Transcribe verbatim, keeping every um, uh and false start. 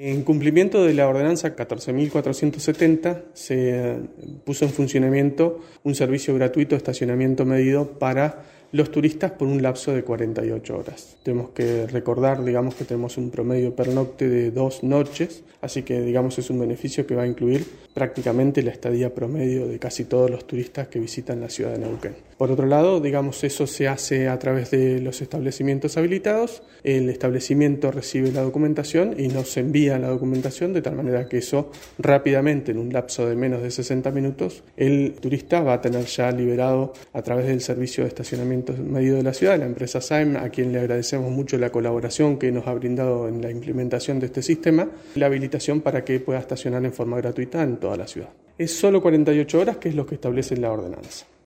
En cumplimiento de la ordenanza catorce mil cuatrocientos setenta, se puso en funcionamiento un servicio gratuito de estacionamiento medido para los turistas por un lapso de cuarenta y ocho horas. Tenemos que recordar, digamos, que tenemos un promedio pernocte de dos noches, así que, digamos, es un beneficio que va a incluir prácticamente la estadía promedio de casi todos los turistas que visitan la ciudad de Neuquén. Por otro lado, digamos, eso se hace a través de los establecimientos habilitados. El establecimiento recibe la documentación y nos envía la documentación de tal manera que eso rápidamente, en un lapso de menos de sesenta minutos, el turista va a tener ya liberado a través del servicio de estacionamiento medido de la ciudad, la empresa S A E M, a quien le agradecemos mucho la colaboración que nos ha brindado en la implementación de este sistema, la habilitación para que pueda estacionar en forma gratuita en toda la ciudad. Es solo cuarenta y ocho horas, que es lo que establece la ordenanza.